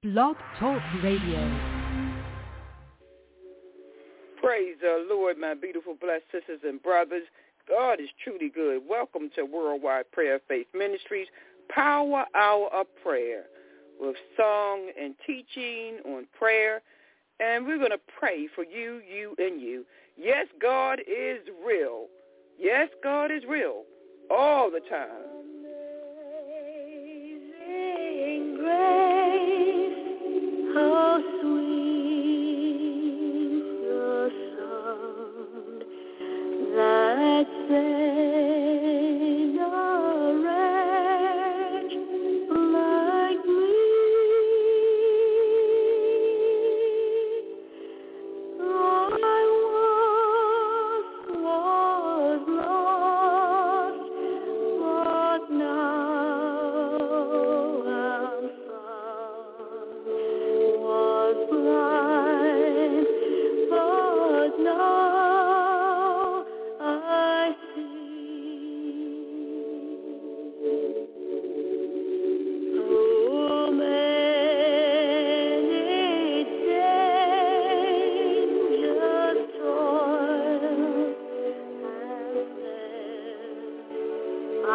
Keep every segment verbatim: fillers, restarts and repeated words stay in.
Blog Talk Radio. Praise the Lord, my beautiful, blessed sisters and brothers. God is truly good. Welcome to Worldwide Prayer Faith Ministries, Power Hour of Prayer, with song and teaching on prayer. And we're going to pray for you, you, and you. Yes, God is real. Yes, God is real all the time. Amazing grace, how sweet the sound that saved a wretch like me. I once was lost, but now I'm found. Was blind, but now I see. Oh, many dangers, toils, and snares I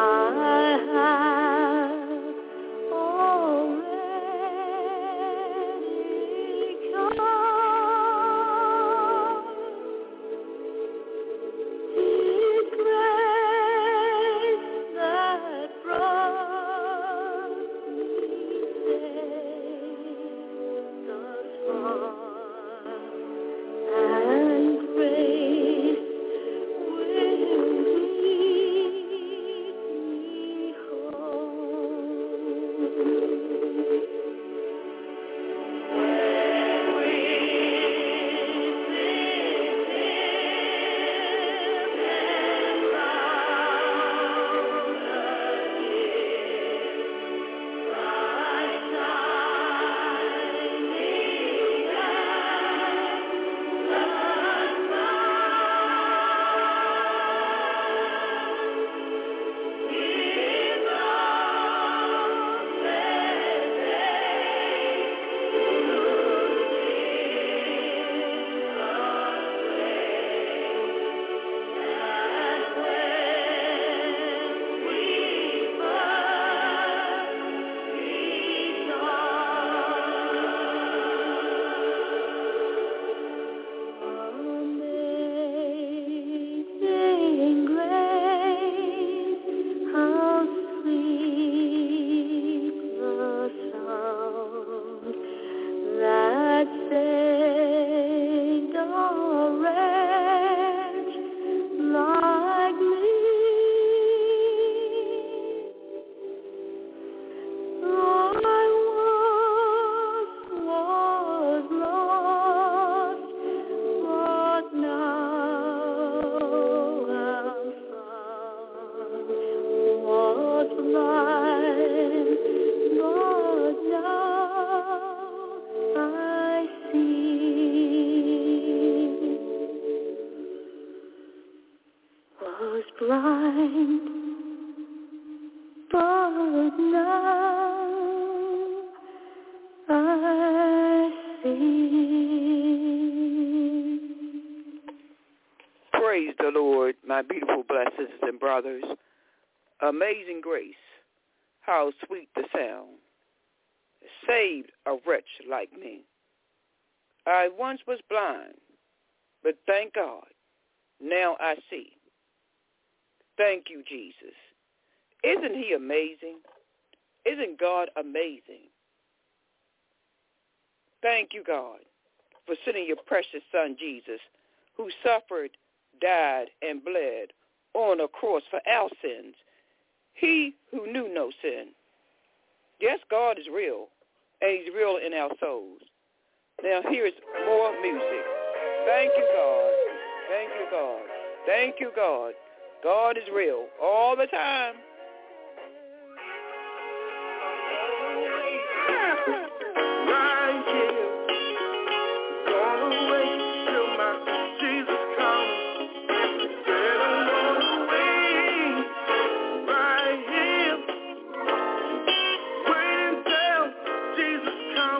have already come. His grace that brought me safe thus far, and grace will lead me home. When we sit dim and round again, bright shining as the sun, His love blessed Amazing grace, how sweet the sound that saved a wretch like me. I once was lost, but now I'm found. Was blind, but now I see. Was blind, but now I see. Praise the Lord, my beautiful, blessed sisters and brothers. Amazing grace, how sweet the sound, saved a wretch like me. I once was blind, but thank God, now I see. Thank you, Jesus. Isn't he amazing? Isn't God amazing? Thank you, God, for sending your precious son, Jesus, who suffered, died, and bled on a cross for our sins. He who knew no sin. Yes, God is real, and he's real in our souls. Now here's more music. Thank you, God. Thank you, God. Thank you, God. God is real all the time. Right here, gonna wait till my Jesus comes. Said I'm gonna wait right here, wait until Jesus comes.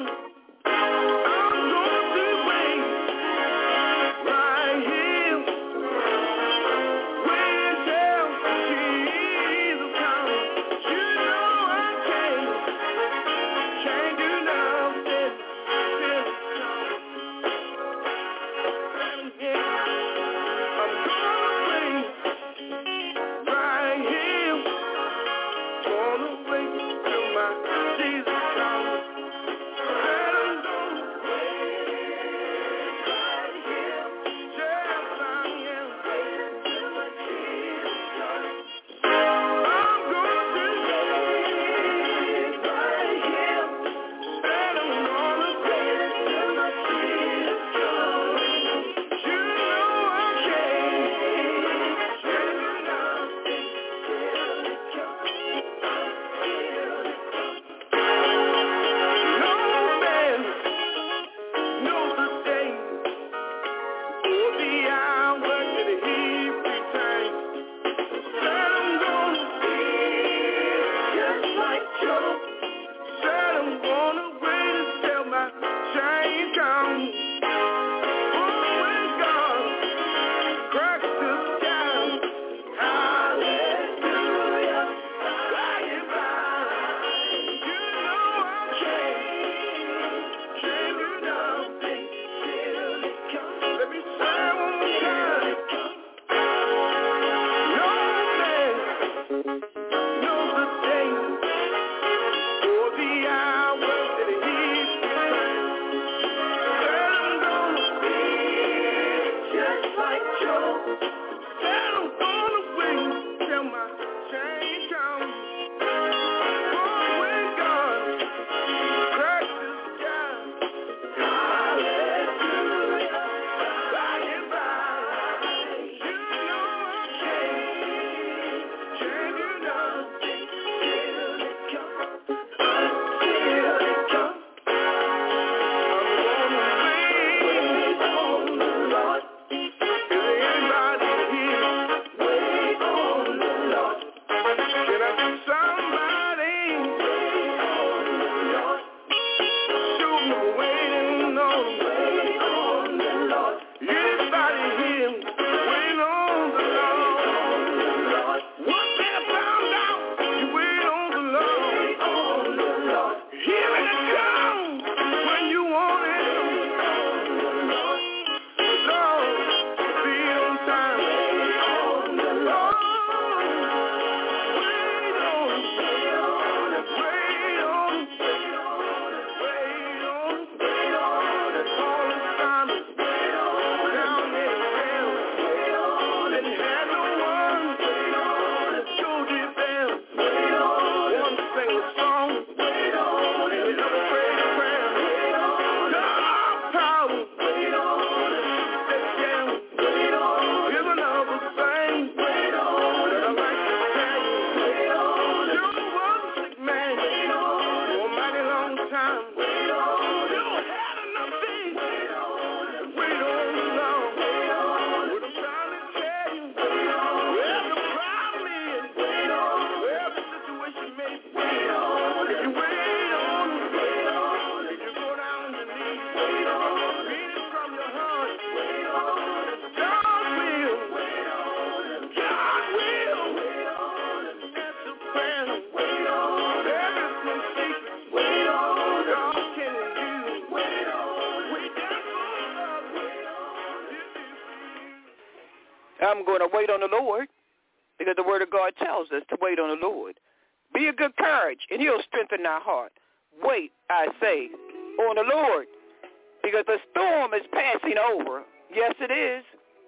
I'm going to wait on the Lord because the word of God tells us to wait on the Lord. Be of good courage, and he'll strengthen our heart. Wait, I say, on the Lord, because the storm is passing over. Yes, it is.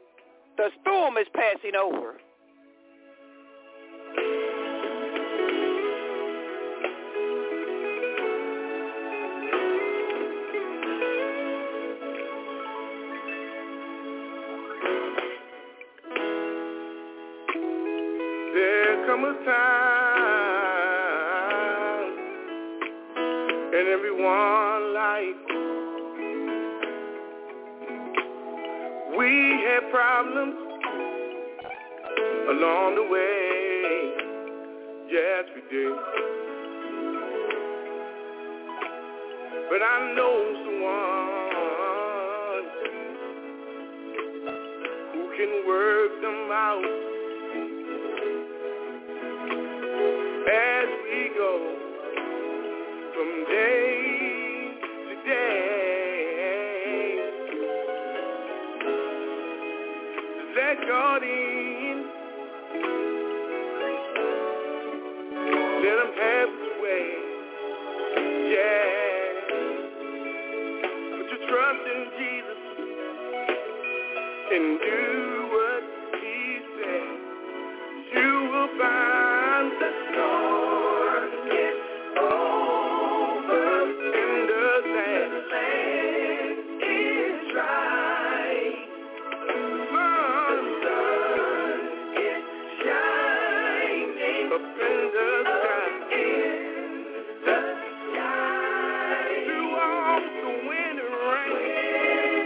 The storm is passing over. There comes a time in everyone's life we had problems along the way. Yes, we did. but I know someone who can work them out as we go from day to day. Let God in. Let him have his way. Yeah. Put your trust in Jesus and do what he said. You will find the storm is over and the land is dry. The sun is shining up in the sky. The sky. Through all the wind and rain,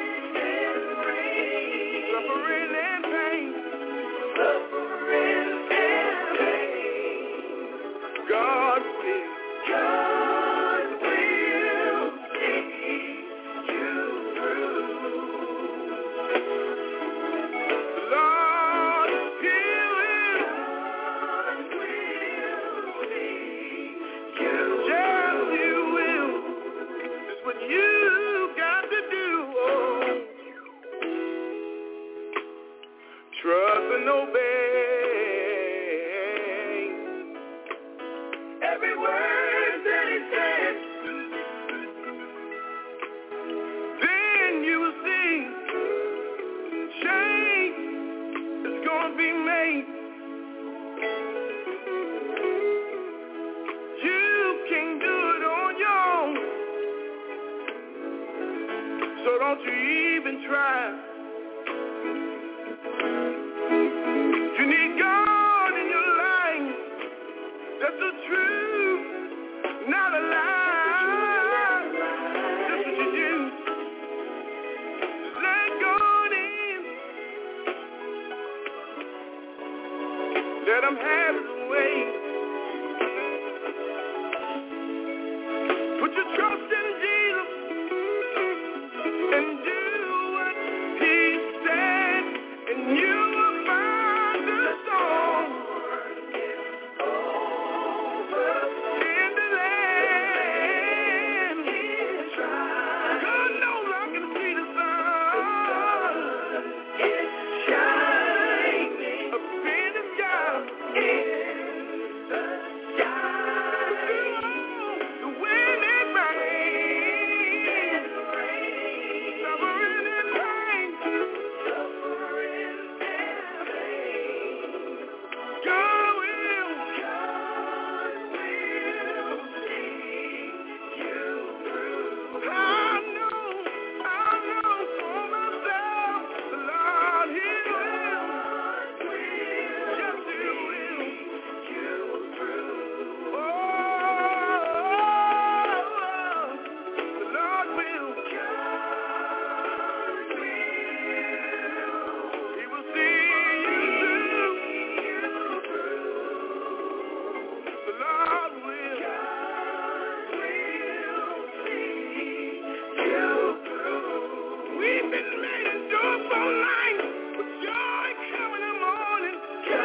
suffering and pain, suffering and pain. God will, God will see you through. The Lord, He will, God will see you. Yes, He will. It's what you got to do. Oh. Trust and obey every word that he said. Then you will see change is going to be made. You can do it on your own, so don't you even try. You need God in your life. That's the truth, not a lie. That's what you do. Let God in. Let him have his way. Put your trust in Jesus and do what he said, and you will find the storm in the land. God knows I can see the sun shining up in the sky. The wind and rain, suffering and pain, suffering and pain. God will, God will see you through. I know, I know for myself, the Lord, He will, yes, He will see you through. Oh, the Lord will, God will, He will see you through. The Lord will, God will see you through. We've been made endure for night, but joy coming in the morning.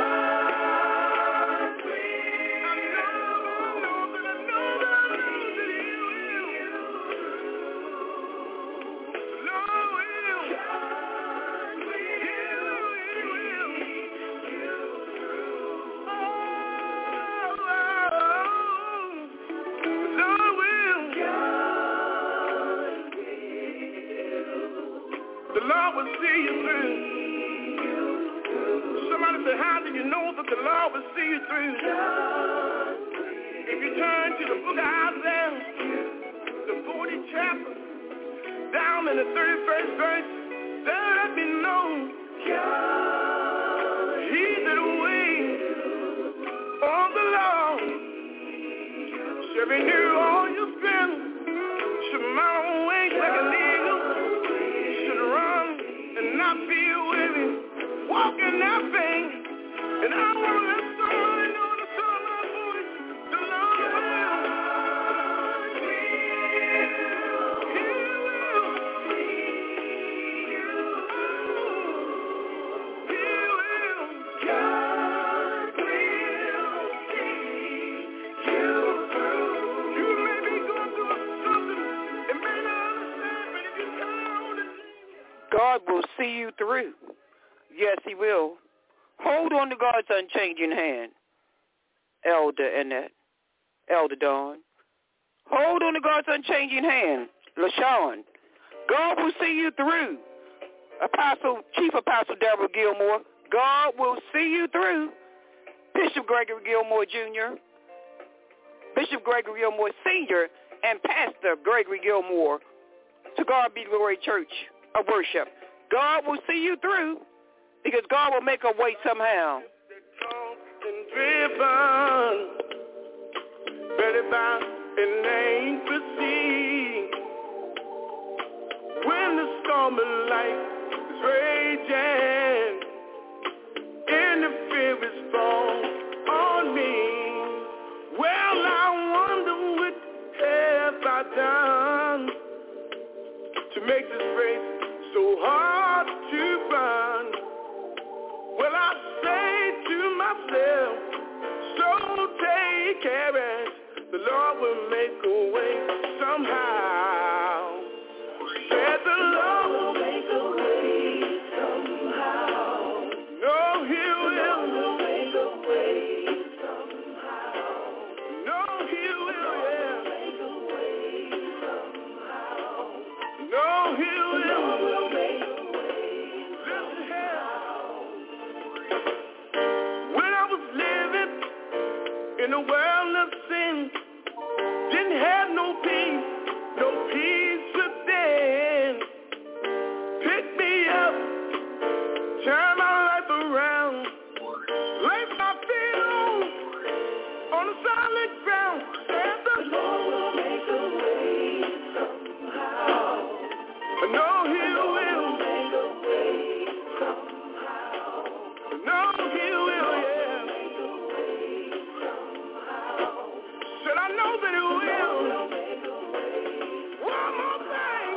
God will. I know, I know that I know that I know that He will. The Lord will, God will, He will, He will see you through. Oh, oh, the Lord will, God will. The Lord will see you through. Somebody say, how do you know that the Lord will see you through? If you turn to the book of Isaiah, the fortieth chapter, down in the thirty-first verse, there let me know he that waits on the Lord shall renew all your strength, should mount on wings like an eagle, should run and not be weary, walk in that thing, and I want to let somebody know the sound of my voice, the Lord will. God will see you through. Yes, he will. Hold on to God's unchanging hand, Elder Annette, Elder Dawn. Hold on to God's unchanging hand, LaShawn. God will see you through. Apostle, Chief Apostle Deborah Gilmore, God will see you through. Bishop Gregory Gilmore Junior, Bishop Gregory Gilmore Senior, and Pastor Gregory Gilmore, to God be glory Church of Worship. God will see you through because God will make a way somehow. Driven, ready by an anchor sea. When the storm of life is raging, and the fear is fall on me, well, I wonder what have I done to make this race so hard to run. Well, I say to myself, so take care, the Lord will make a way somehow. Said the Lord will make a way somehow. No, he will. will make a way somehow. No, he will, yeah. Make a way somehow. No, he will. will make a way Listen here. When I was living in a world of sin, didn't have no peace, no peace within. Pick me up, turn my life around, place my feet on, on the solid ground, and the Lord will make a way somehow. I know he will make a way somehow. I know he will, yeah. Make a way somehow. Said I know that he will. Make a way. One more thing.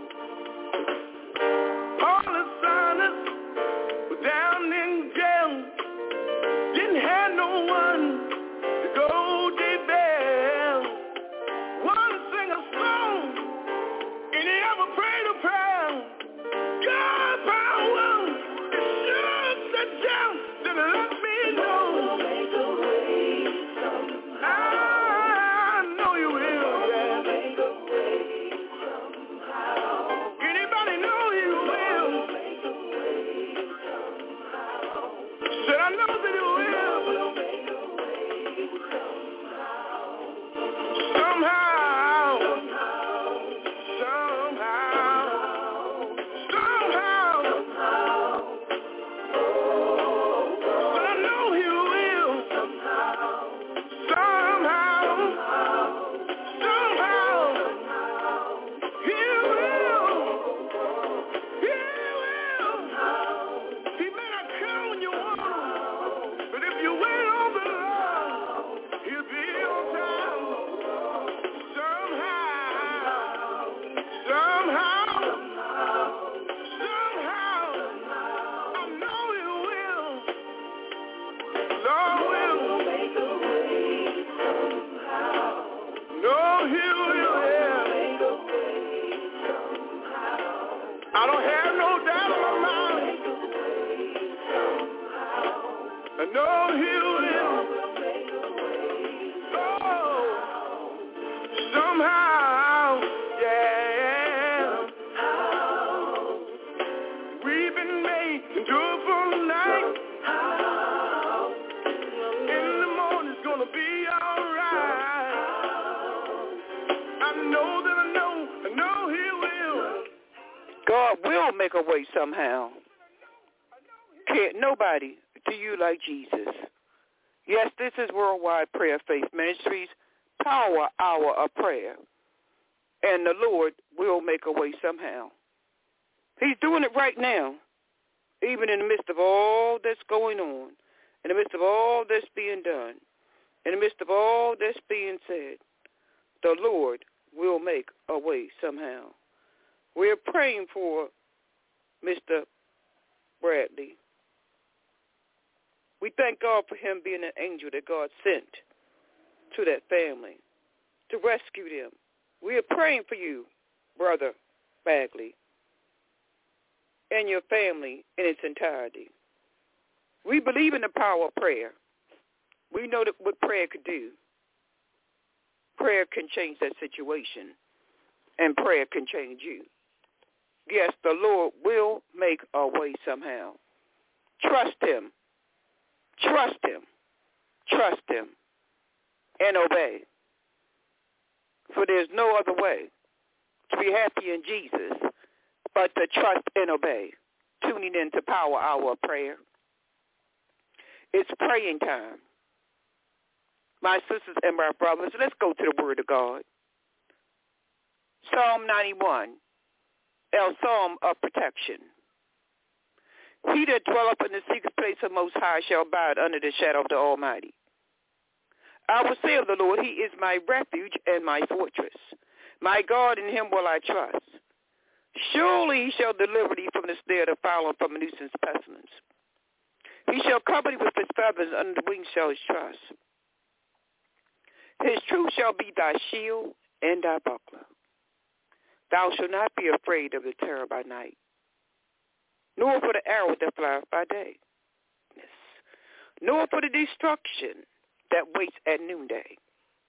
All the sinners were down in jail. Didn't have no one to go to bed. One sing a song, and he ever prayed a prayer. God power, it should sit down, then let me know. Make a way somehow. I know you will, yeah. Make a way somehow. Anybody know you will? Make a way somehow. Said I know that you will. Make a way somehow. Somehow. Somehow. Somehow. Somehow. But I know he will. Somehow. Somehow. Somehow. He will. He will. He may not come when you want him, but if you wait on the Lord, he'll be on time. Somehow. Somehow. Somehow. I know he will. Lord will. Make a way somehow. No, he will, yeah. Make a way somehow. I don't have no doubt in my mind. Make a way somehow. I know he will. Make a way oh, somehow, yeah. How? We've been made to do it for the night. How? In the morning's gonna be alright. I know that I know, I know he will. God will make a way somehow. Can't nobody do you like Jesus. Yes, this is Worldwide Prayer Faith Ministries, Power Hour of Prayer. And the Lord will make a way somehow. He's doing it right now, even in the midst of all that's going on, in the midst of all that's being done, in the midst of all that's being said. The Lord will make a way somehow. We're praying for Mister Bradley. We thank God for him being an angel that God sent to that family to rescue them. We are praying for you, Brother Bagley. and your family in its entirety. We believe in the power of prayer. We know that what prayer could do. Prayer can change that situation, and prayer can change you. Yes, the Lord will make a way somehow. Trust him. Trust him. Trust him. And obey. For there's no other way to be happy in Jesus but to trust and obey. Tuning into Power Hour of Prayer. It's praying time. My sisters and my brothers, let's go to the Word of God. Psalm ninety-one, our Psalm of protection. He that dwelleth in the secret place of Most High shall abide under the shadow of the Almighty. I will say of the Lord, he is my refuge and my fortress. My God, in him will I trust. Surely he shall deliver thee from the snare of the fowler and from the nuisance pestilence. He shall cover thee with his feathers, under the wings shall his trust. His truth shall be thy shield and thy buckler. Thou shalt not be afraid of the terror by night, nor for the arrow that flieth by day, nor for the destruction that waits at noonday.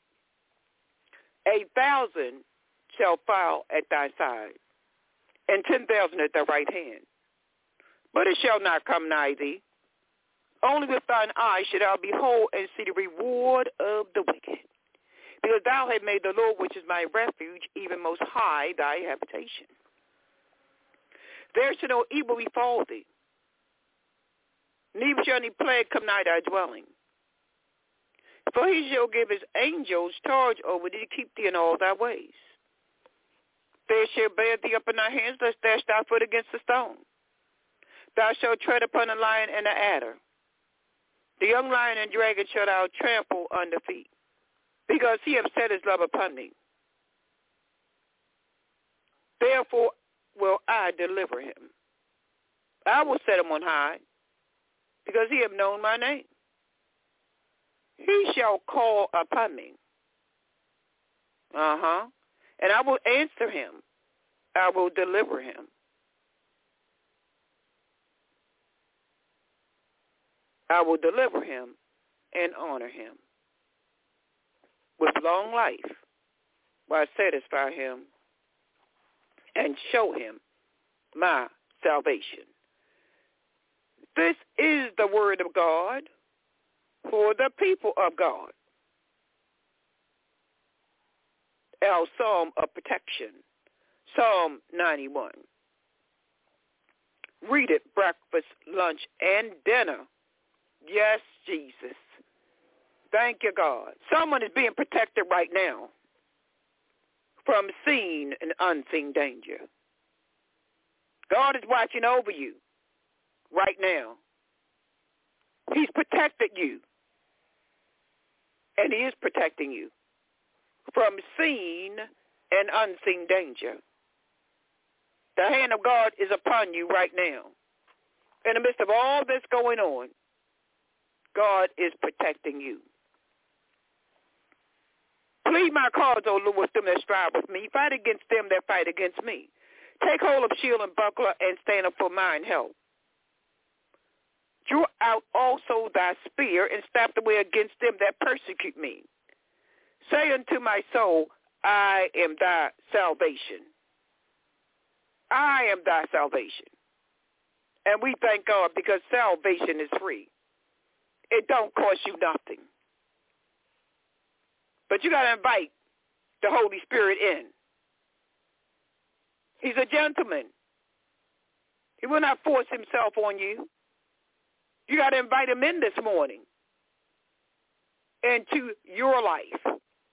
A thousand shall fall at thy side, and ten thousand at thy right hand, but it shall not come nigh thee. Only with thine eyes shalt thou behold and see the reward of the wicked. Because thou hast made the Lord, which is my refuge, even most high thy habitation. There shall no evil befall thee, neither shall any plague come nigh thy dwelling. For he shall give his angels charge over thee to keep thee in all thy ways. They shall bear thee up in thy hands, lest dash thy foot against a stone. Thou shalt tread upon the lion and the adder. The young lion and dragon shall thou trample under feet, because he hath set his love upon me. Therefore will I deliver him. I will set him on high, because he hath known my name. He shall call upon me. Uh-huh. And I will answer him. I will deliver him. I will deliver him and honor him. With long life will I satisfy him and show him my salvation. This is the word of God for the people of God. Our Psalm of protection, Psalm ninety-one. Read it breakfast, lunch, and dinner. Yes, Jesus. Thank you, God. Someone is being protected right now from seen and unseen danger. God is watching over you right now. He's protected you, and he is protecting you from seen and unseen danger. The hand of God is upon you right now. In the midst of all that's going on, God is protecting you. Plead my cause, O Lord, with them that strive with me. Fight against them that fight against me. Take hold of shield and buckler and stand up for mine help. Draw out also thy spear and stab the way against them that persecute me. Say unto my soul, I am thy salvation. I am thy salvation. And we thank God because salvation is free. It don't cost you nothing. But you got to invite the Holy Spirit in. He's a gentleman. He will not force himself on you. You got to invite him in this morning into your life,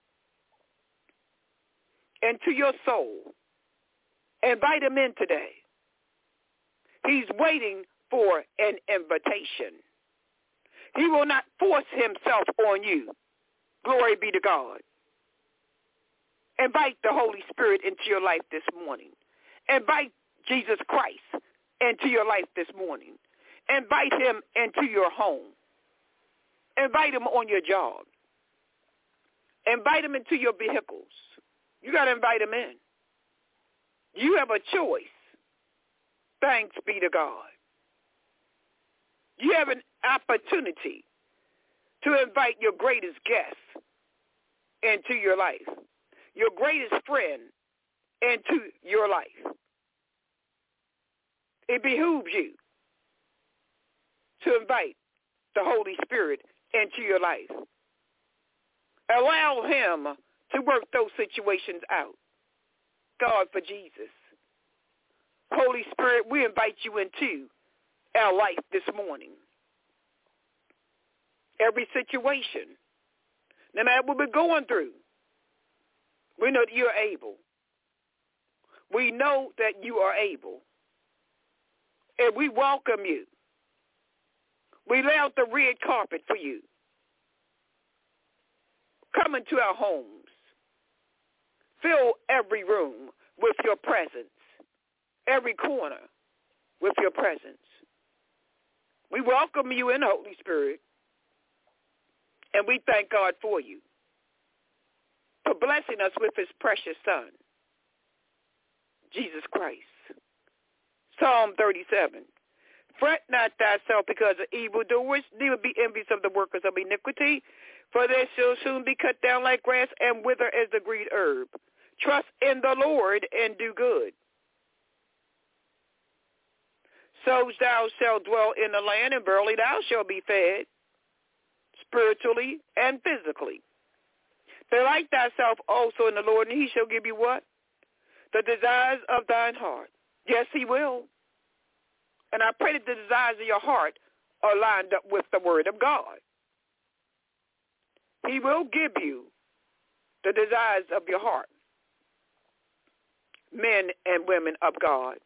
into your soul. Invite him in today. He's waiting for an invitation. He will not force himself on you. Glory be to God. Invite the Holy Spirit into your life this morning. Invite Jesus Christ into your life this morning. Invite him into your home. Invite him on your job. Invite him into your vehicles. You got to invite him in. You have a choice. Thanks be to God. You have an opportunity to invite your greatest guest into your life, your greatest friend into your life. It behooves you to invite the Holy Spirit into your life. Allow him to work those situations out. God, for Jesus. Holy Spirit, we invite you into our life this morning. Every situation, no matter what we're going through, we know that you're able. We know that you are able. And we welcome you. We lay out the red carpet for you. Come into our homes. Fill every room with your presence. Every corner with your presence. We welcome you in, Holy Spirit. And we thank God for you, for blessing us with his precious Son, Jesus Christ. Psalm thirty-seven. Fret not thyself because of evildoers, neither be envious of the workers of iniquity, for they shall soon be cut down like grass and wither as the green herb. Trust in the Lord and do good. So thou shalt dwell in the land, and verily thou shalt be fed, spiritually and physically. Delight thyself also in the Lord, and he shall give you what? The desires of thine heart. Yes, he will. And I pray that the desires of your heart are lined up with the word of God. He will give you the desires of your heart. Men and women of God.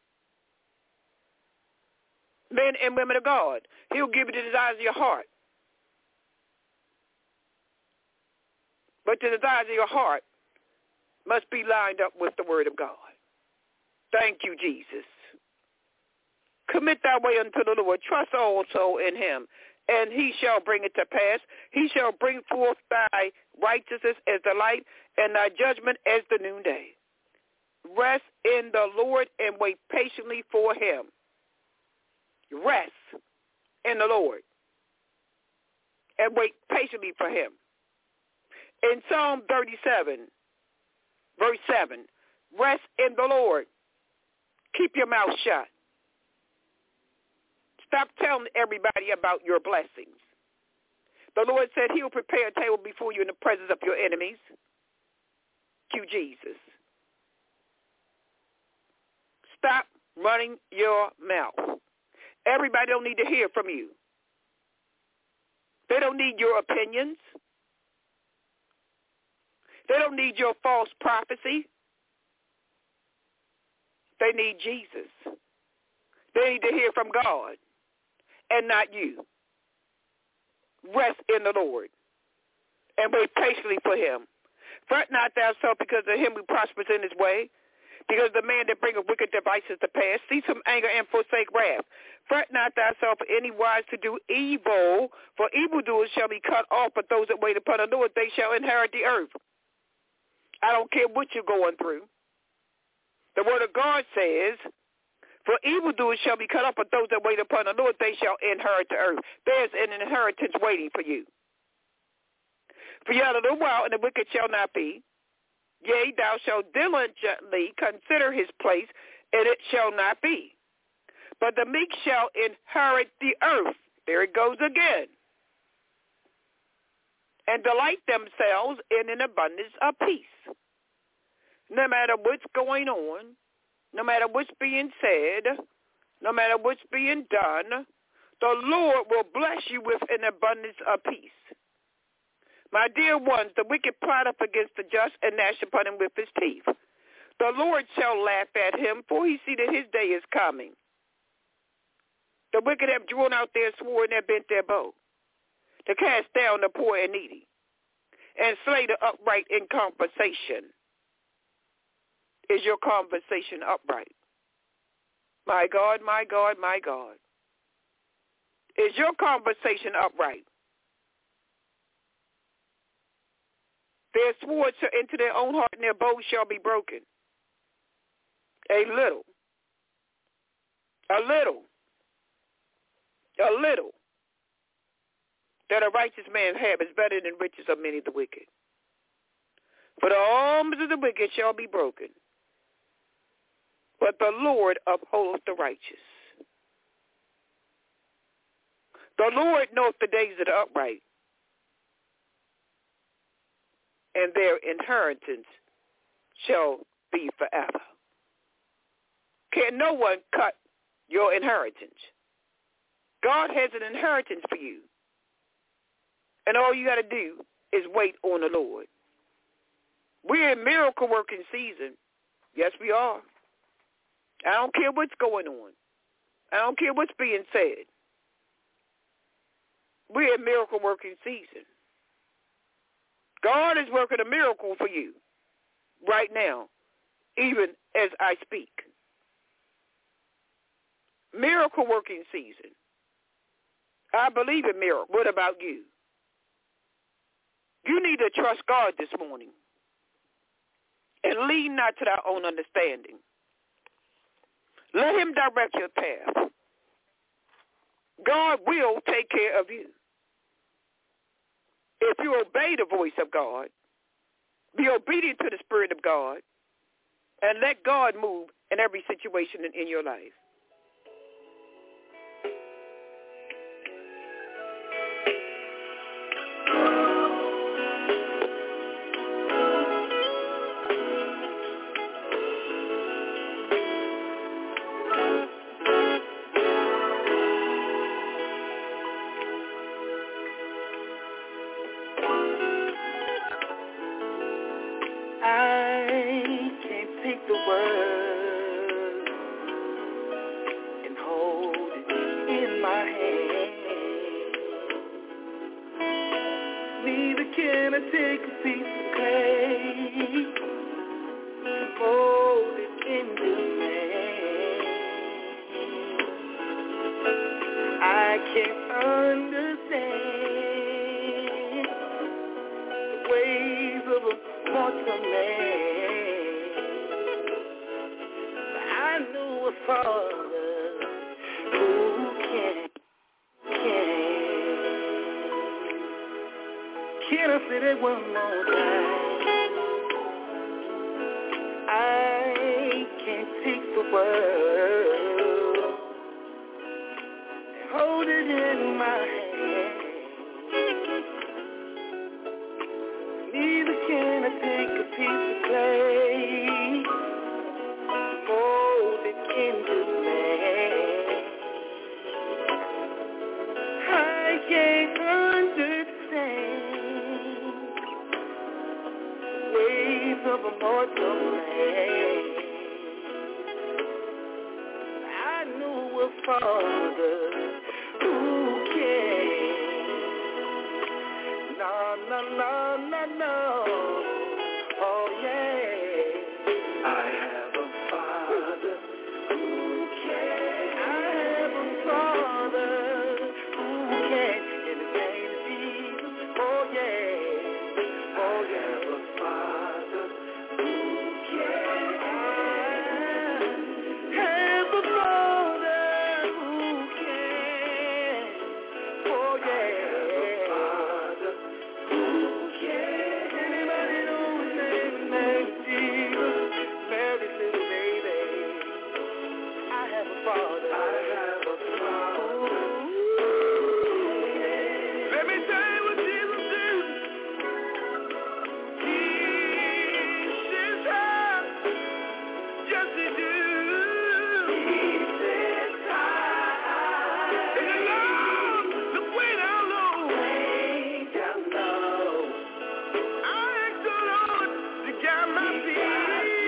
Men and women of God. He'll give you the desires of your heart. But the desires of your heart must be lined up with the word of God. Thank you, Jesus. Commit thy way unto the Lord. Trust also in him, and he shall bring it to pass. He shall bring forth thy righteousness as the light, and thy judgment as the noonday. Rest in the Lord and wait patiently for him. Rest in the Lord and wait patiently for him. In Psalm thirty-seven, verse seven, rest in the Lord. Keep your mouth shut. Stop telling everybody about your blessings. The Lord said he will prepare a table before you in the presence of your enemies. Thank you, Jesus. Stop running your mouth. Everybody don't need to hear from you. They don't need your opinions. They don't need your false prophecy. They need Jesus. They need to hear from God and not you. Rest in the Lord and wait patiently for him. Fret not thyself because of him who prospers in his way, because the man that bringeth wicked devices to pass. Cease from anger and forsake wrath. Fret not thyself any wise to do evil, for evildoers shall be cut off, but those that wait upon the Lord, they shall inherit the earth. I don't care what you're going through. The word of God says, for evildoers shall be cut off, but those that wait upon the Lord, they shall inherit the earth. There's an inheritance waiting for you. For yet a little while, and the wicked shall not be. Yea, thou shalt diligently consider his place, and it shall not be. But the meek shall inherit the earth. There it goes again. And delight themselves in an abundance of peace. No matter what's going on, no matter what's being said, no matter what's being done, the Lord will bless you with an abundance of peace. My dear ones, the wicked plot up against the just and gnash upon him with his teeth. The Lord shall laugh at him, for he see that his day is coming. The wicked have drawn out their sword and have bent their bow, to cast down the poor and needy, and slay the upright in conversation. Is your conversation upright? My God, my God, my God. Is your conversation upright? Their swords shall enter their own heart, and their bows shall be broken. A little A little, a little that a righteous man have is better than riches of many of the wicked. For the arms of the wicked shall be broken, but the Lord upholdeth the righteous. The Lord knoweth the days of the upright, and their inheritance shall be forever. Can no one cut your inheritance? God has an inheritance for you. And all you got to do is wait on the Lord. We're in miracle working season. Yes, we are. I don't care what's going on. I don't care what's being said. We're in miracle working season. God is working a miracle for you right now, even as I speak. Miracle working season. I believe in miracles. What about you? You need to trust God this morning and lean not to thy own understanding. Let him direct your path. God will take care of you. If you obey the voice of God, be obedient to the Spirit of God, and let God move in every situation in, in your life.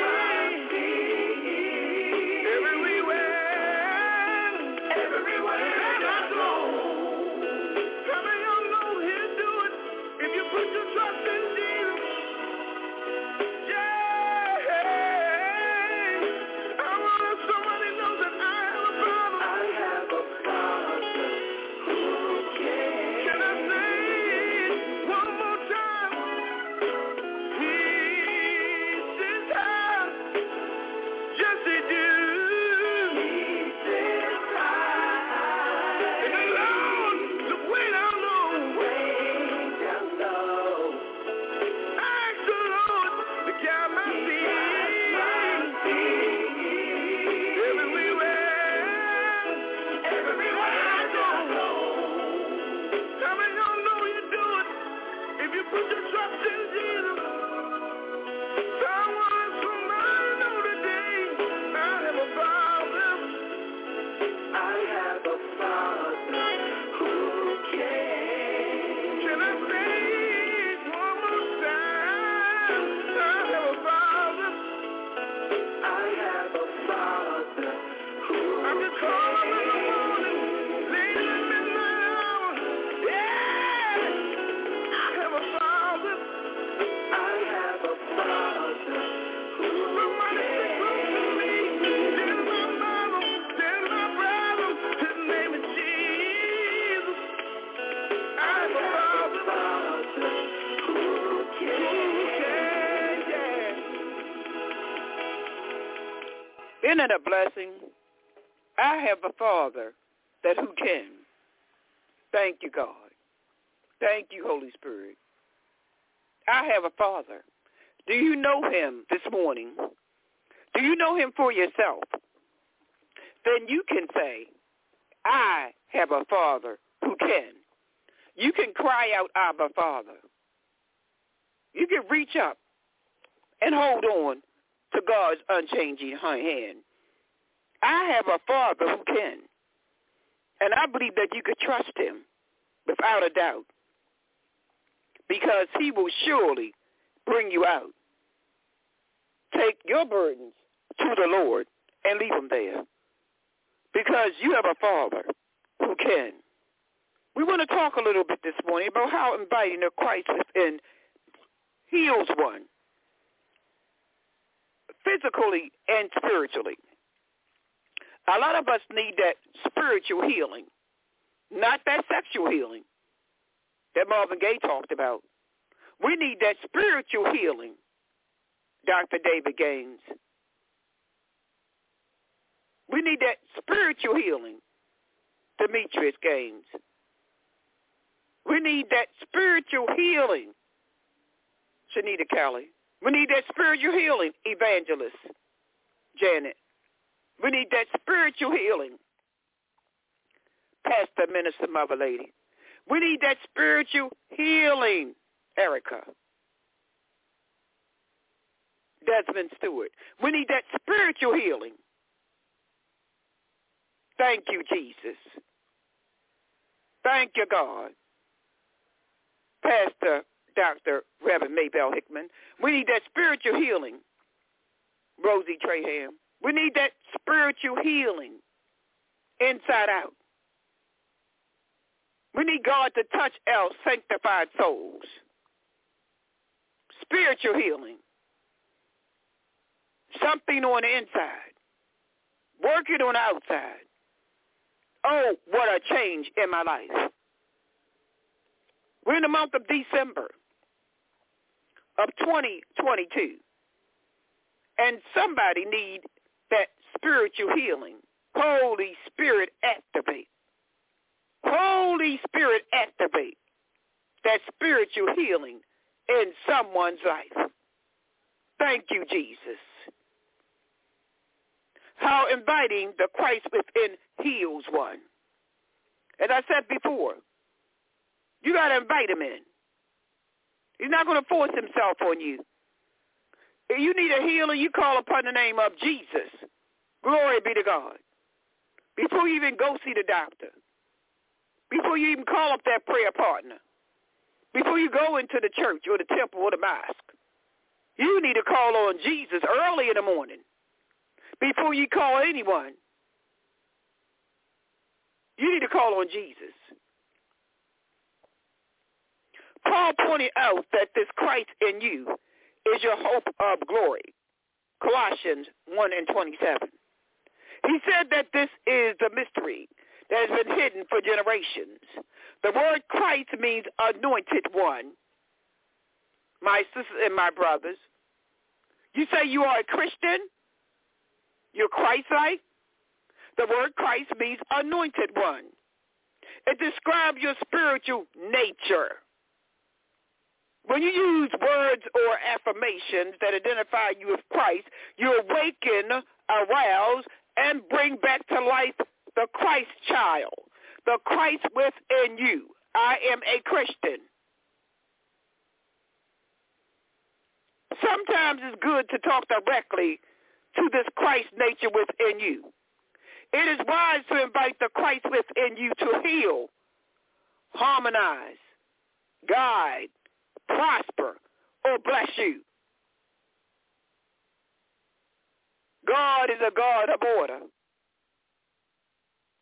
Everywhere, call him in the morning, late in the midnight hour. Yeah, I have a Father. I have a Father. Somebody say close to me. There's my Bible. There's my brother. His name is Jesus. I have a Father who can, yeah. Isn't it a blessing? I have a Father that who can. Thank you, God. Thank you, Holy Spirit. I have a Father. Do you know him this morning? Do you know him for yourself? Then you can say, I have a Father who can. You can cry out, Abba, Father. You can reach up and hold on to God's unchanging hand. I have a Father who can. And I believe that you could trust him without a doubt, because he will surely bring you out. Take your burdens to the Lord and leave them there, because you have a Father who can. We want to talk a little bit this morning about how inviting the Christ within heals one, physically and spiritually. A lot of us need that spiritual healing, not that sexual healing that Marvin Gaye talked about. We need that spiritual healing, Doctor David Gaines. We need that spiritual healing, Demetrius Gaines. We need that spiritual healing, Shanita Kelly. We need that spiritual healing, Evangelist Janet. We need that spiritual healing, Pastor Minister Mother Lady. We need that spiritual healing, Erica. Desmond Stewart. We need that spiritual healing. Thank you, Jesus. Thank you, God. Pastor Doctor Reverend Maybelle Hickman. We need that spiritual healing, Rosie Traham. We need that spiritual healing inside out. We need God to touch our sanctified souls. Spiritual healing. Something on the inside. Working on the outside. Oh, what a change in my life. We're in the month of December of twenty twenty-two. And somebody needs that spiritual healing. Holy Spirit, activate. Holy Spirit, activate that spiritual healing in someone's life. Thank you, Jesus. How inviting the Christ within heals one. As I said before, you got to invite him in. He's not going to force himself on you. If you need a healer, you call upon the name of Jesus. Glory be to God. Before you even go see the doctor, before you even call up that prayer partner, before you go into the church or the temple or the mosque, you need to call on Jesus early in the morning. Before you call anyone, you need to call on Jesus. Paul pointed out that this Christ in you is your hope of glory. Colossians one and twenty-seven. He said that this is the mystery that has been hidden for generations. The word Christ means anointed one. My sisters and my brothers, you say you are a Christian? You're Christ-like? The word Christ means anointed one. It describes your spiritual nature. When you use words or affirmations that identify you with Christ, you awaken, arouse, and bring back to life the Christ child, the Christ within you. I am a Christian. Sometimes it's good to talk directly to this Christ nature within you. It is wise to invite the Christ within you to heal, harmonize, guide, prosper, or bless you. God is a God of order.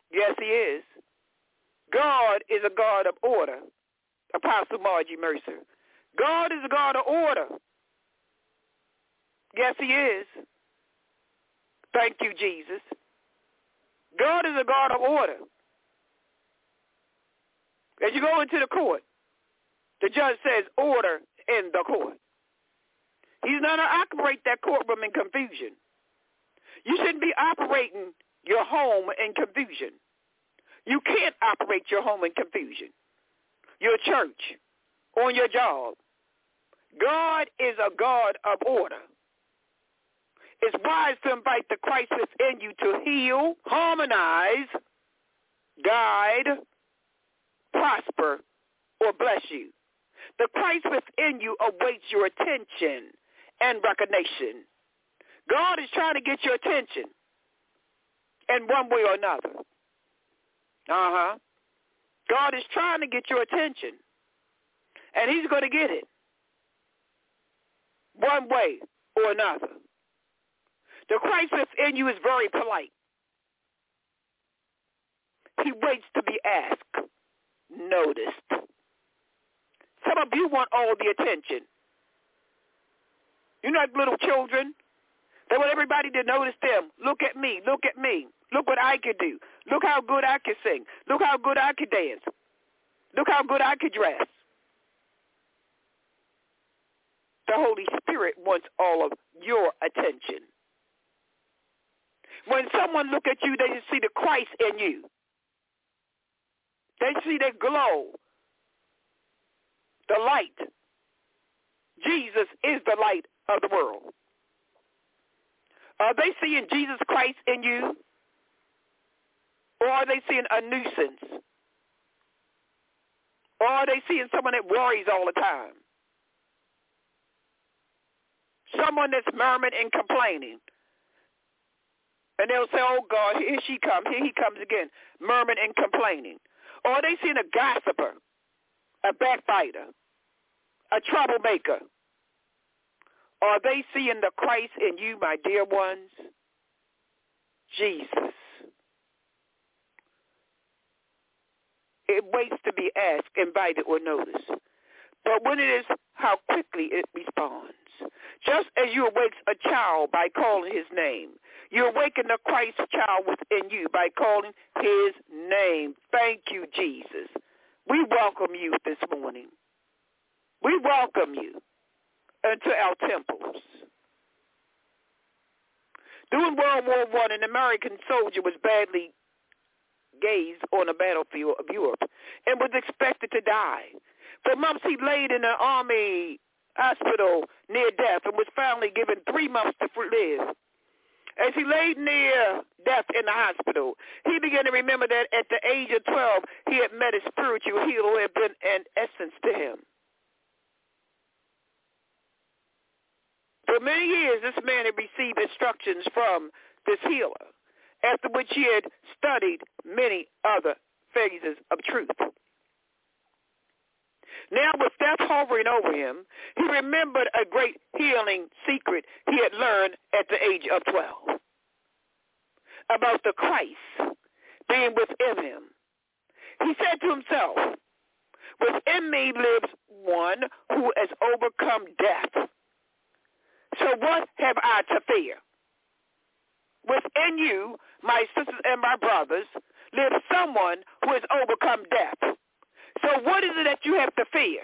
Yes, he is. God is a God of order. Apostle Margie Mercer. God is a God of order. Yes, he is. Thank you, Jesus. God is a God of order. As you go into the court, the judge says order in the court. He's not going to operate that courtroom in confusion. You shouldn't be operating your home in confusion. You can't operate your home in confusion. Your church, on your job. God is a God of order. It's wise to invite the Christ within you to heal, harmonize, guide, prosper, or bless you. The Christ within you awaits your attention and recognition. God is trying to get your attention in one way or another. Uh-huh. God is trying to get your attention, and he's going to get it one way or another. The Christ within you is very polite. He waits to be asked, noticed. Some of you want all the attention. You're not little children. They want everybody to notice them. Look at me. Look at me. Look what I could do. Look how good I could sing. Look how good I could dance. Look how good I could dress. The Holy Spirit wants all of your attention. When someone look at you, they just see the Christ in you. They see the glow, the light. Jesus is the light of the world. Are they seeing Jesus Christ in you? Or are they seeing a nuisance? Or are they seeing someone that worries all the time? Someone that's murmuring and complaining. And they'll say, oh, God, here she comes. Here he comes again, murmuring and complaining. Or are they seeing a gossiper, a backbiter, a troublemaker? Are they seeing the Christ in you, my dear ones? Jesus. It waits to be asked, invited, or noticed. But when it is, how quickly it responds. Just as you awake a child by calling his name, you awaken the Christ child within you by calling his name. Thank you, Jesus. We welcome you this morning. We welcome you into our temples. During World War One, an American soldier was badly gazed on a battlefield of Europe and was expected to die. For months he laid in an army hospital near death and was finally given three months to live. As he laid near death in the hospital, he began to remember that at the age of twelve, he had met a spiritual healer who had been an essence to him. For many years, this man had received instructions from this healer, after which he had studied many other phases of truth. Now, with death hovering over him, he remembered a great healing secret he had learned at the age of twelve about the Christ being within him. He said to himself, within me lives one who has overcome death. So what have I to fear? Within you, my sisters and my brothers, lives someone who has overcome death. So what is it that you have to fear?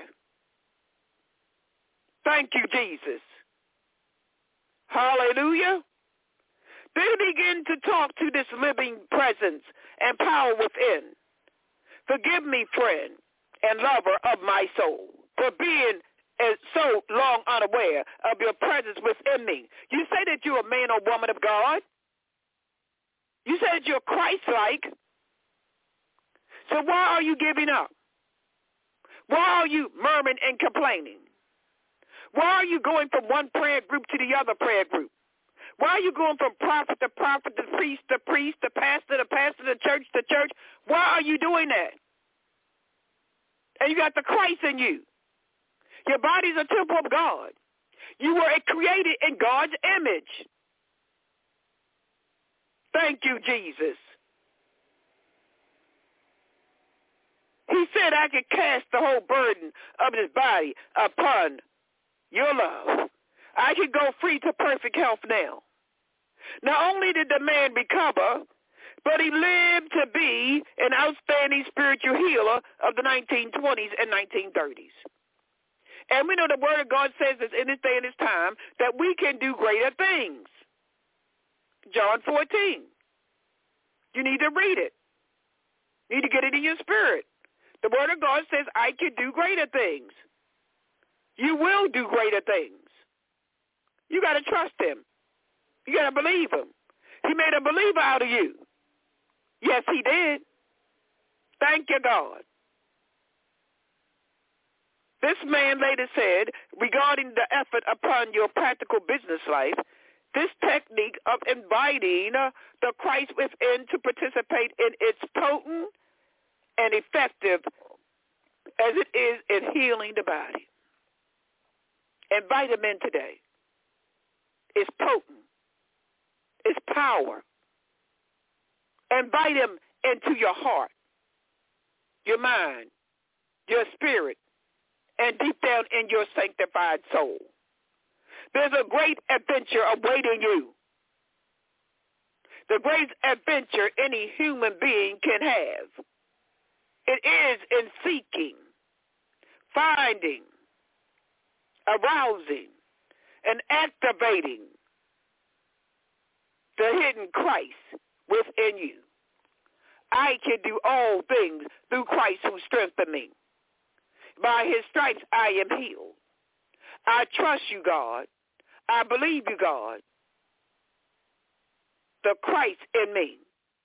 Thank you, Jesus. Hallelujah. Then he began to talk to this living presence and power within. Forgive me, friend and lover of my soul, for being as so long unaware of your presence within me. You say that you're a man or woman of God. You say that you're Christ-like. So why are you giving up? Why are you murmuring and complaining? Why are you going from one prayer group to the other prayer group? Why are you going from prophet to prophet to priest to priest to pastor to pastor to church to church? Why are you doing that? And you got the Christ in you. Your body's a temple of God. You were created in God's image. Thank you, Jesus. He said I could cast the whole burden of this body upon your love. I can go free to perfect health now. Not only did the man recover, but he lived to be an outstanding spiritual healer of the nineteen twenties and nineteen thirties. And we know the Word of God says this in this day and this time that we can do greater things. John fourteen. You need to read it. You need to get it in your spirit. The Word of God says, I can do greater things. You will do greater things. You got to trust him. You got to believe him. He made a believer out of you. Yes, he did. Thank you, God. This man later said, regarding the effort upon your practical business life, this technique of inviting uh, the Christ within to participate in its potent and effective as it is in healing the body. Invite him in today. It's potent. It's power. Invite him into your heart, your mind, your spirit, and deep down in your sanctified soul. There's a great adventure awaiting you. The great adventure any human being can have. It is in seeking, finding, arousing, and activating the hidden Christ within you. I can do all things through Christ who strengthens me. By his stripes I am healed. I trust you, God. I believe you, God. The Christ in me.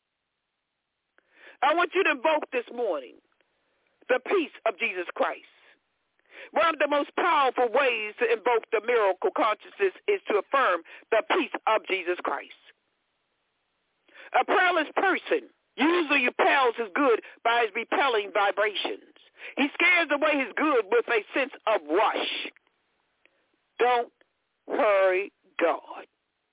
I want you to invoke this morning the peace of Jesus Christ. One of the most powerful ways to invoke the miracle consciousness is to affirm the peace of Jesus Christ. A prayerless person usually repels his good by his repelling vibrations. He scares away his good with a sense of rush. Don't hurry God.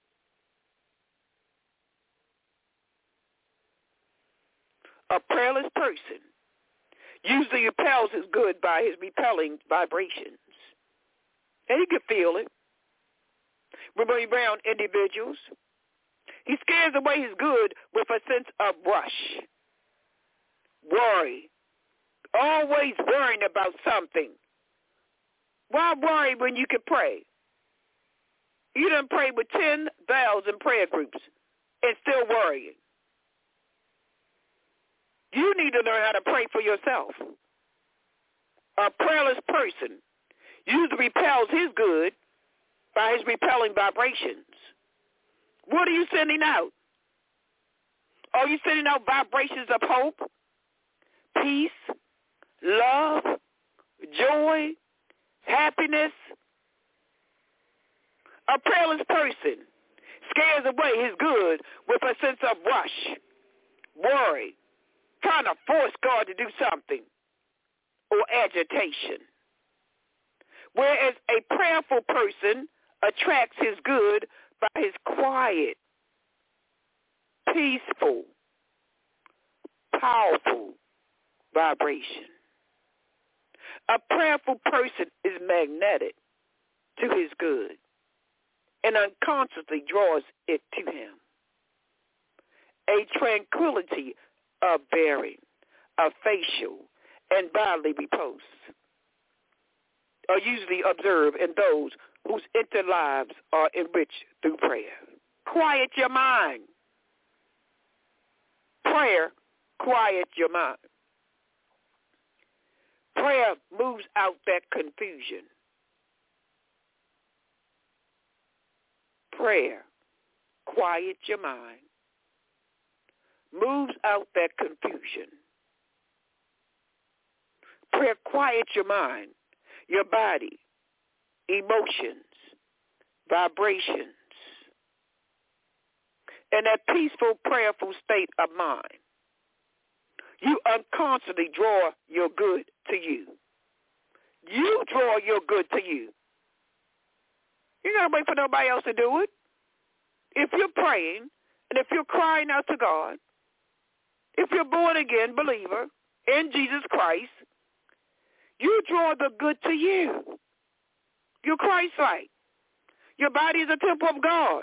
A prayerless person usually repels his good by his repelling vibrations. And you can feel it. When we're around individuals, he scares away his good with a sense of rush, worry, always worrying about something. Why worry when you can pray? You done pray with ten thousand prayer groups and still worrying. You need to learn how to pray for yourself. A prayerless person usually repels his good by his repelling vibrations. What are you sending out? Are you sending out vibrations of hope, peace, love, joy, happiness? A prayerless person scares away his good with a sense of rush, worry, trying to force God to do something, or agitation. Whereas a prayerful person attracts his good by his quiet, peaceful, powerful vibration. A prayerful person is magnetic to his good and unconsciously draws it to him. A tranquility of bearing, of facial and bodily repose are usually observed in those whose inner lives are enriched through prayer. Quiet your mind. Prayer quiets your mind. Prayer moves out that confusion. Prayer quiets your mind. Moves out that confusion. Prayer quiets your mind, your body, emotions, vibrations. In that peaceful, prayerful state of mind, you unconsciously draw your good to you. You draw your good to you. You got to wait for nobody else to do it. If you're praying and if you're crying out to God, if you're born again believer in Jesus Christ, you draw the good to you. You're Christ-like. Your body is a temple of God.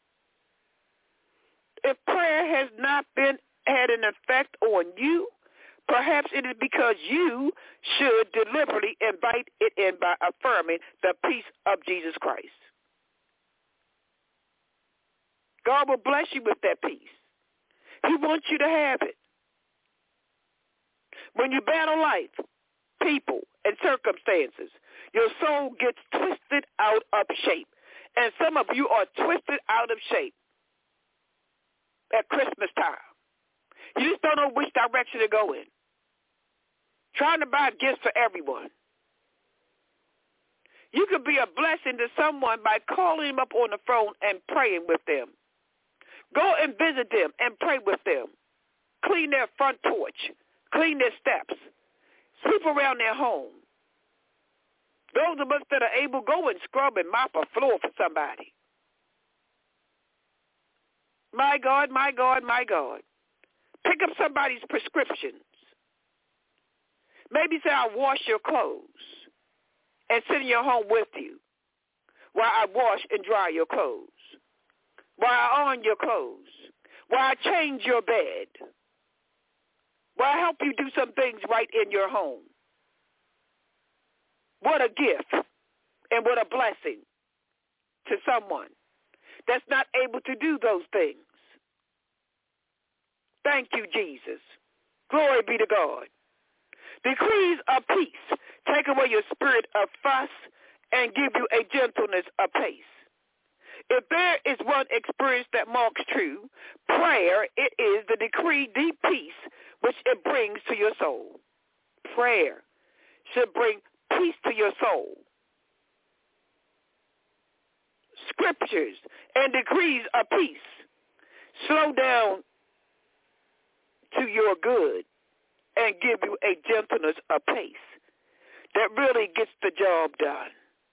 If prayer has not been had an effect on you, perhaps it is because you should deliberately invite it in by affirming the peace of Jesus Christ. God will bless you with that peace. He wants you to have it. When you battle life, people, and circumstances, your soul gets twisted out of shape. And some of you are twisted out of shape at Christmas time. You just don't know which direction to go in. Trying to buy gifts for everyone. You could be a blessing to someone by calling them up on the phone and praying with them. Go and visit them and pray with them. Clean their front porch. Clean their steps. Sweep around their home. Those of us that are able, go and scrub and mop a floor for somebody. My God, my God, my God. Pick up somebody's prescriptions. Maybe say, I'll wash your clothes and sit in your home with you while I wash and dry your clothes, while I iron your clothes, while I change your bed, while I help you do some things right in your home. What a gift and what a blessing to someone that's not able to do those things. Thank you, Jesus. Glory be to God. Decrees of peace take away your spirit of fuss and give you a gentleness of pace. If there is one experience that marks true prayer, it is the decreed deep peace which it brings to your soul. Prayer should bring peace to your soul. Scriptures and decrees of peace slow down to your good and give you a gentleness of pace that really gets the job done.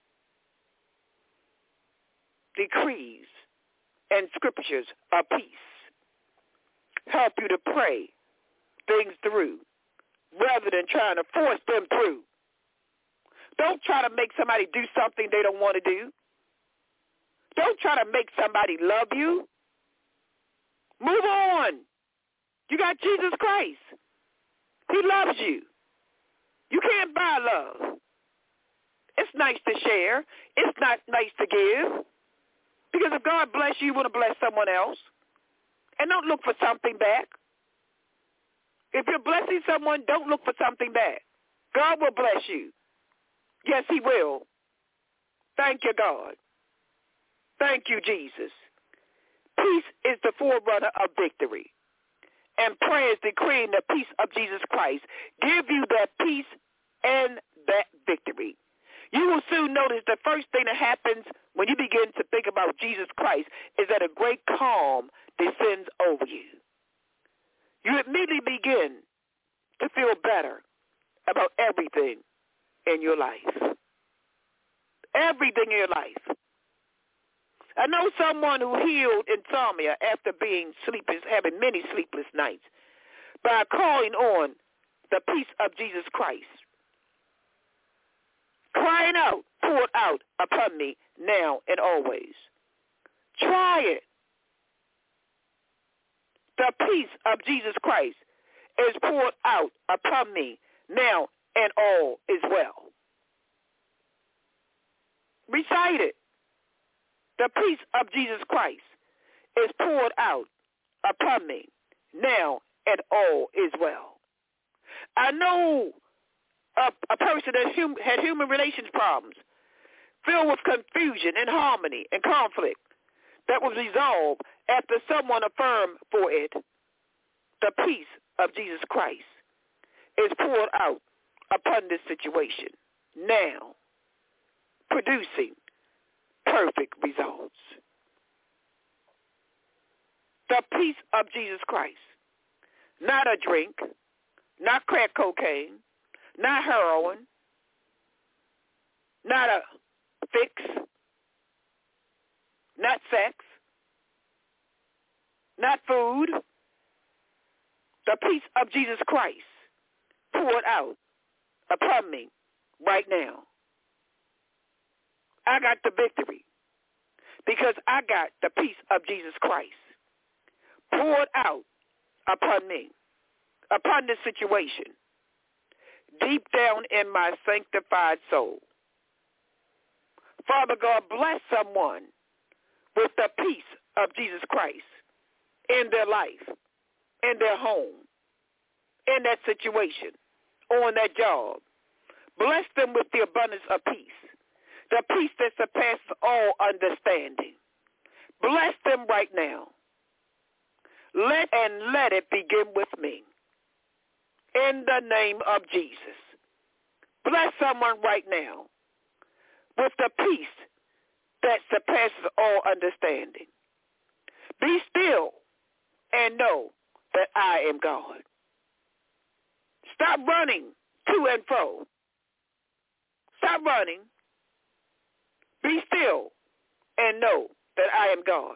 Decrees and scriptures of peace help you to pray things through rather than trying to force them through. Don't try to make somebody do something they don't want to do. Don't try to make somebody love you. Move on. You got Jesus Christ. He loves you. You can't buy love. It's nice to share. It's not nice to give. Because if God bless you, you want to bless someone else. And don't look for something back. If you're blessing someone, don't look for something back. God will bless you. Yes, he will. Thank you, God. Thank you, Jesus. Peace is the forerunner of victory. And prayer is decreeing the peace of Jesus Christ. Give you that peace and that victory. You will soon notice the first thing that happens when you begin to think about Jesus Christ is that a great calm descends over you. You immediately begin to feel better about everything in your life. Everything in your life. I know someone who healed insomnia after being sleepless, having many sleepless nights, by calling on the peace of Jesus Christ. Crying out, poured out upon me now and always. Try it. The peace of Jesus Christ is poured out upon me now and all is well. Recite it. The peace of Jesus Christ is poured out upon me now and all is well. I know a, a person that hum, had human relations problems filled with confusion and harmony and conflict that was resolved after someone affirmed for it. The peace of Jesus Christ is poured out upon this situation now, producing perfect results. The peace of Jesus Christ. Not a drink, not crack cocaine, not heroin, not a fix, not sex, not food. The peace of Jesus Christ poured out upon me right now. I got the victory because I got the peace of Jesus Christ poured out upon me, upon this situation, deep down in my sanctified soul. Father God, bless someone with the peace of Jesus Christ in their life, in their home, in that situation, on that job. Bless them with the abundance of peace, the peace that surpasses all understanding. Bless them right now. Let and let it begin with me. In the name of Jesus. Bless someone right now with the peace that surpasses all understanding. Be still and know that I am God. Stop running to and fro. Stop running. Be still and know that I am God.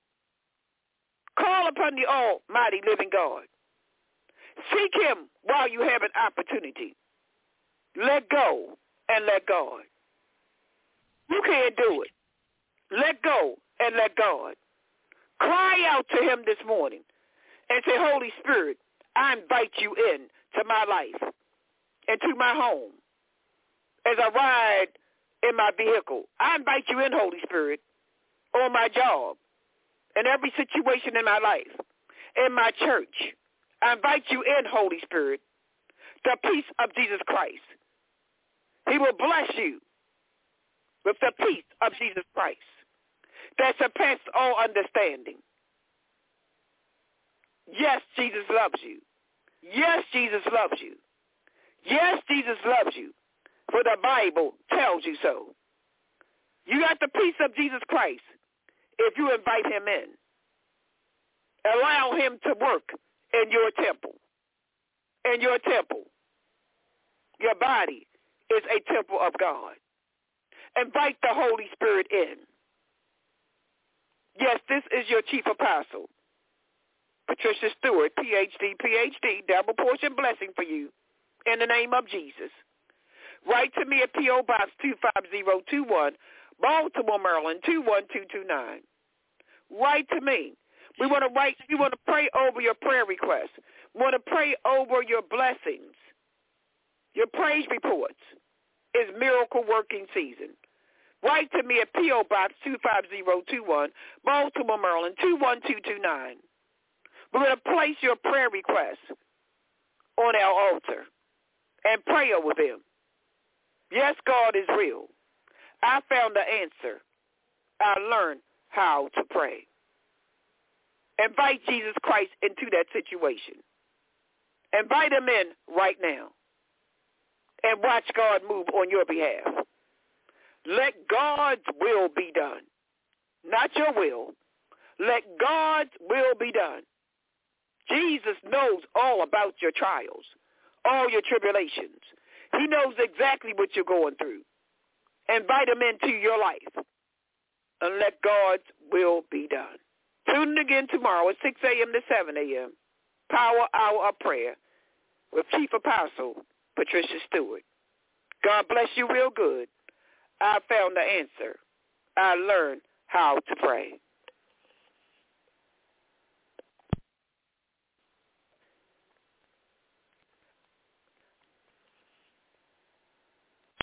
Call upon the almighty living God. Seek him while you have an opportunity. Let go and let God. You can't do it. Let go and let God. Cry out to him this morning and say, Holy Spirit, I invite you in to my life and to my home. As I ride in my vehicle, I invite you in, Holy Spirit, on my job, in every situation in my life, in my church. I invite you in, Holy Spirit, the peace of Jesus Christ. He will bless you with the peace of Jesus Christ that surpasses all understanding. Yes, Jesus loves you. Yes, Jesus loves you. Yes, Jesus loves you, for the Bible tells you so. You got the peace of Jesus Christ if you invite him in. Allow him to work in your temple. In your temple. Your body is a temple of God. Invite the Holy Spirit in. Yes, this is your chief apostle, Patricia Stewart, P H D, P H D, double portion blessing for you in the name of Jesus. Write to me at P O Box two five zero two one, Baltimore, Maryland, two one two two nine. Write to me. We want to write. We want to pray over your prayer requests. We want to pray over your blessings. Your praise reports is miracle working season. Write to me at P O Box two five zero two one, Baltimore, Maryland, two one two two nine. We're going to place your prayer requests on our altar and pray over them. Yes, God is real. I found the answer. I learned how to pray. Invite Jesus Christ into that situation. Invite him in right now. And watch God move on your behalf. Let God's will be done. Not your will. Let God's will be done. Jesus knows all about your trials, all your tribulations. He knows exactly what you're going through. Invite him into your life. And let God's will be done. Tune in again tomorrow at six a.m. to seven a.m. Power Hour of Prayer with Chief Apostle Patricia Stewart. God bless you real good. I found the answer. I learned how to pray.